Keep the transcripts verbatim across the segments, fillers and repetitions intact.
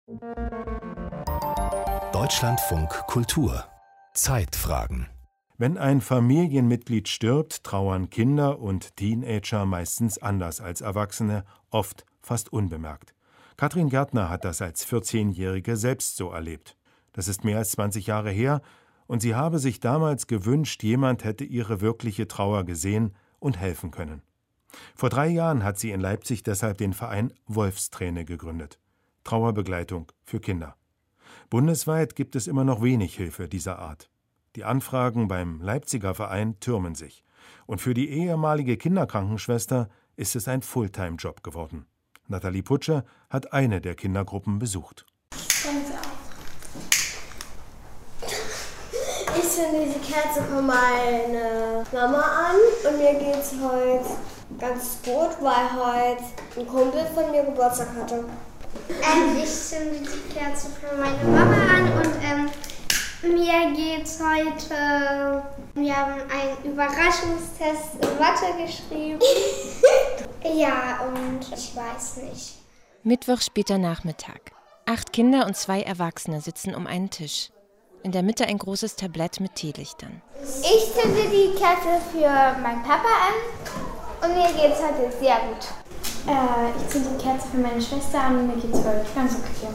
Deutschlandfunk Kultur Zeitfragen. Wenn ein Familienmitglied stirbt, trauern Kinder und Teenager meistens anders als Erwachsene, oft fast unbemerkt. Katrin Gärtner hat das als vierzehnjährige selbst so erlebt. Das ist mehr als zwanzig Jahre her und sie habe sich damals gewünscht, jemand hätte ihre wirkliche Trauer gesehen und helfen können. Vor drei Jahren hat sie in Leipzig deshalb den Verein Wolfsträne gegründet. Trauerbegleitung für Kinder. Bundesweit gibt es immer noch wenig Hilfe dieser Art. Die Anfragen beim Leipziger Verein türmen sich. Und für die ehemalige Kinderkrankenschwester ist es ein Fulltime-Job geworden. Nathalie Putscher hat eine der Kindergruppen besucht. Ich zünde die Kerze von meiner Mama an und mir geht's heute ganz gut, weil heute ein Kumpel von mir Geburtstag hatte. Ähm, ich zünde die Kerze für meine Mama an und ähm, mir geht's heute. Wir haben einen Überraschungstest in Mathe geschrieben. Ja, und ich weiß nicht. Mittwoch später Nachmittag. Acht Kinder und zwei Erwachsene sitzen um einen Tisch. In der Mitte ein großes Tablett mit Teelichtern. Ich zünde die Kerze für meinen Papa an und mir geht's heute sehr gut. Äh, ich zünde die Kerze für meine Schwester an und mir geht's heute ganz okay.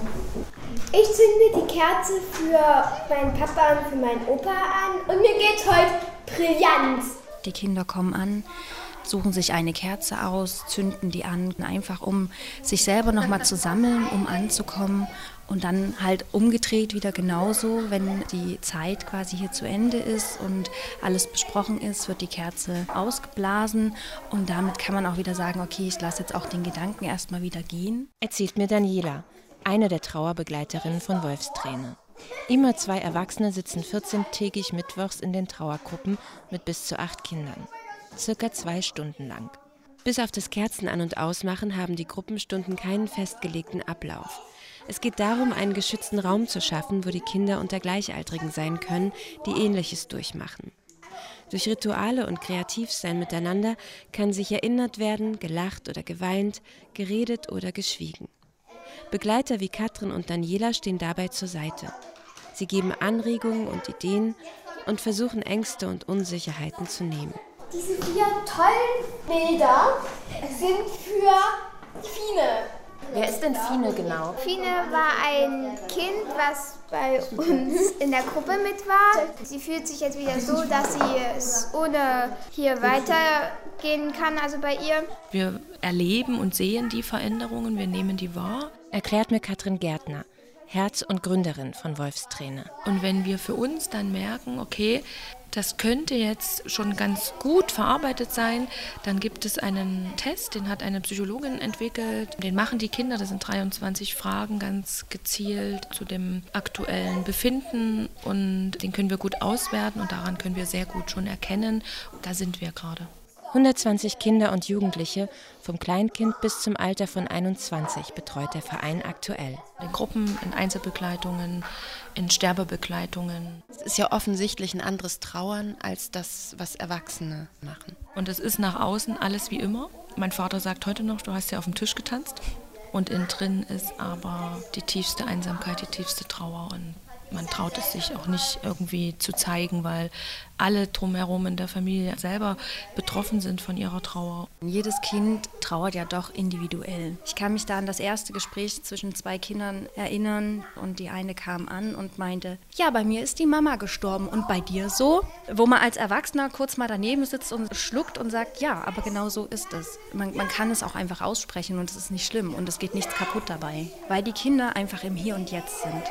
Ich zünde die Kerze für meinen Papa und für meinen Opa an und mir geht's heute brillant. Die Kinder kommen an, suchen sich eine Kerze aus, zünden die an, einfach um sich selber nochmal zu sammeln, um anzukommen. Und dann halt umgedreht wieder genauso, wenn die Zeit quasi hier zu Ende ist und alles besprochen ist, wird die Kerze ausgeblasen. Und damit kann man auch wieder sagen, okay, ich lasse jetzt auch den Gedanken erstmal wieder gehen. Erzählt mir Daniela, eine der Trauerbegleiterinnen von Wolfsträne. Immer zwei Erwachsene sitzen vierzehntägig mittwochs in den Trauergruppen mit bis zu acht Kindern. Circa zwei Stunden lang. Bis auf das Kerzen an- und Ausmachen haben die Gruppenstunden keinen festgelegten Ablauf. Es geht darum, einen geschützten Raum zu schaffen, wo die Kinder unter Gleichaltrigen sein können, die Ähnliches durchmachen. Durch Rituale und Kreativsein miteinander kann sich erinnert werden, gelacht oder geweint, geredet oder geschwiegen. Begleiter wie Katrin und Daniela stehen dabei zur Seite. Sie geben Anregungen und Ideen und versuchen Ängste und Unsicherheiten zu nehmen. Diese vier tollen Bilder sind für Fine. Wer ist denn Fine genau? Fine war ein Kind, was bei uns in der Gruppe mit war. Sie fühlt sich jetzt wieder so, dass sie es ohne hier weitergehen kann, also bei ihr. Wir erleben und sehen die Veränderungen, wir nehmen die wahr. Erklärt mir Katrin Gärtner, Herz- und Gründerin von Wolfsträne. Und wenn wir für uns dann merken, okay, das könnte jetzt schon ganz gut verarbeitet sein, dann gibt es einen Test, den hat eine Psychologin entwickelt. Den machen die Kinder, das sind dreiundzwanzig Fragen, ganz gezielt zu dem aktuellen Befinden. Und den können wir gut auswerten und daran können wir sehr gut schon erkennen, da sind wir gerade. hundertzwanzig Kinder und Jugendliche, vom Kleinkind bis zum Alter von einundzwanzig, betreut der Verein aktuell. In Gruppen, in Einzelbegleitungen, in Sterbebegleitungen. Es ist ja offensichtlich ein anderes Trauern als das, was Erwachsene machen. Und es ist nach außen alles wie immer. Mein Vater sagt heute noch, du hast ja auf dem Tisch getanzt. Und innen drin ist aber die tiefste Einsamkeit, die tiefste Trauer. Und man traut es sich auch nicht irgendwie zu zeigen, weil alle drumherum in der Familie selber betroffen sind von ihrer Trauer. Jedes Kind trauert ja doch individuell. Ich kann mich da an das erste Gespräch zwischen zwei Kindern erinnern und die eine kam an und meinte, ja, bei mir ist die Mama gestorben und bei dir so? Wo man als Erwachsener kurz mal daneben sitzt und schluckt und sagt, ja, aber genau so ist es. Man, man kann es auch einfach aussprechen und es ist nicht schlimm und es geht nichts kaputt dabei, weil die Kinder einfach im Hier und Jetzt sind.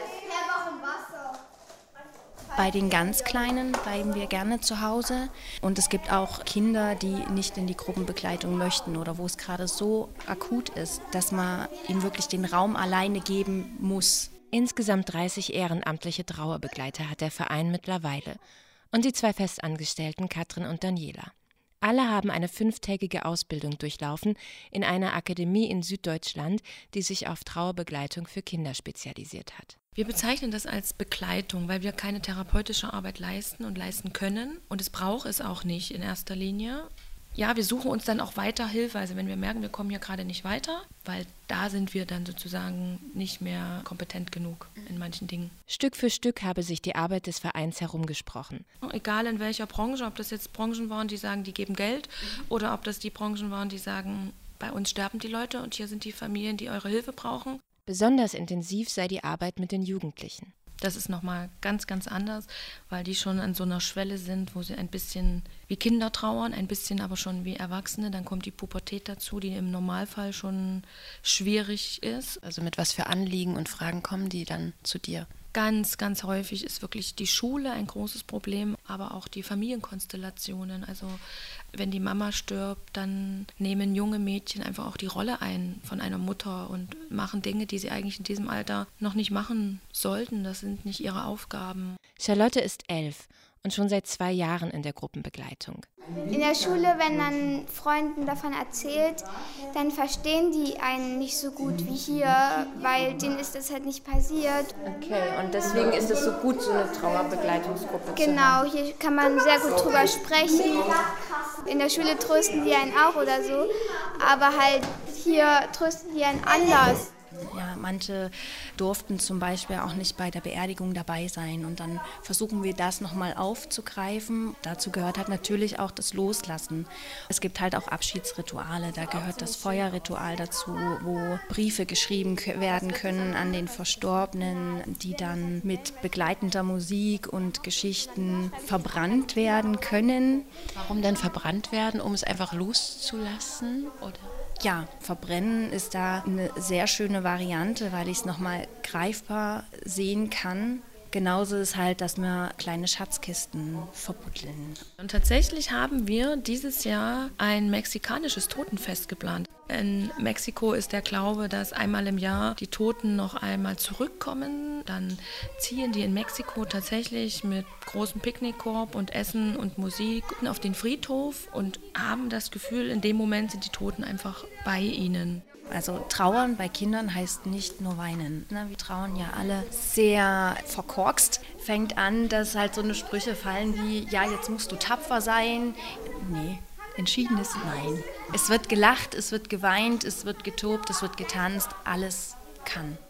Bei den ganz Kleinen bleiben wir gerne zu Hause. Und es gibt auch Kinder, die nicht in die Gruppenbegleitung möchten oder wo es gerade so akut ist, dass man ihnen wirklich den Raum alleine geben muss. Insgesamt dreißig ehrenamtliche Trauerbegleiter hat der Verein mittlerweile. Und die zwei Festangestellten Katrin und Daniela. Alle haben eine fünftägige Ausbildung durchlaufen in einer Akademie in Süddeutschland, die sich auf Trauerbegleitung für Kinder spezialisiert hat. Wir bezeichnen das als Begleitung, weil wir keine therapeutische Arbeit leisten und leisten können. Und es braucht es auch nicht in erster Linie. ja, wir suchen uns dann auch weiter Hilfe. Also wenn wir merken, wir kommen hier gerade nicht weiter, weil da sind wir dann sozusagen nicht mehr kompetent genug in manchen Dingen. Stück für Stück habe sich die Arbeit des Vereins herumgesprochen. Egal in welcher Branche, ob das jetzt Branchen waren, die sagen, die geben Geld, oder ob das die Branchen waren, die sagen, bei uns sterben die Leute und hier sind die Familien, die eure Hilfe brauchen. Besonders intensiv sei die Arbeit mit den Jugendlichen. Das ist nochmal ganz, ganz anders, weil die schon an so einer Schwelle sind, wo sie ein bisschen wie Kinder trauern, ein bisschen aber schon wie Erwachsene. Dann kommt die Pubertät dazu, die im Normalfall schon schwierig ist. Also mit was für Anliegen und Fragen kommen die dann zu dir? Ganz, ganz häufig ist wirklich die Schule ein großes Problem, aber auch die Familienkonstellationen. Also wenn die Mama stirbt, dann nehmen junge Mädchen einfach auch die Rolle ein von einer Mutter und machen Dinge, die sie eigentlich in diesem Alter noch nicht machen sollten. Das sind nicht ihre Aufgaben. Charlotte ist elf und schon seit zwei Jahren in der Gruppenbegleitung. In der Schule, wenn man Freunden davon erzählt, dann verstehen die einen nicht so gut wie hier, weil denen ist das halt nicht passiert. Okay, und deswegen ist es so gut, so eine Trauerbegleitungsgruppe zu Genau, haben. hier kann man sehr gut drüber sprechen. In der Schule trösten die einen auch oder so, aber halt hier trösten die einen anders. Ja, manche durften zum Beispiel auch nicht bei der Beerdigung dabei sein und dann versuchen wir das nochmal aufzugreifen. Dazu gehört halt natürlich auch das Loslassen. Es gibt halt auch Abschiedsrituale, da gehört das Feuerritual dazu, wo Briefe geschrieben werden können an den Verstorbenen, die dann mit begleitender Musik und Geschichten verbrannt werden können. Warum denn verbrannt werden, um es einfach loszulassen, oder? Ja, verbrennen ist da eine sehr schöne Variante, weil ich es nochmal greifbar sehen kann. Genauso ist halt, dass wir kleine Schatzkisten verbuddeln. Und tatsächlich haben wir dieses Jahr ein mexikanisches Totenfest geplant. In Mexiko ist der Glaube, dass einmal im Jahr die Toten noch einmal zurückkommen. Dann ziehen die in Mexiko tatsächlich mit großem Picknickkorb und Essen und Musik auf den Friedhof und haben das Gefühl, in dem Moment sind die Toten einfach bei ihnen. Also trauern bei Kindern heißt nicht nur weinen. Wir trauern ja alle sehr verkorkst. Fängt an, dass halt so eine Sprüche fallen wie, ja, jetzt musst du tapfer sein. Nee, entschiedenes Nein. Es wird gelacht, es wird geweint, es wird getobt, es wird getanzt. Alles kann.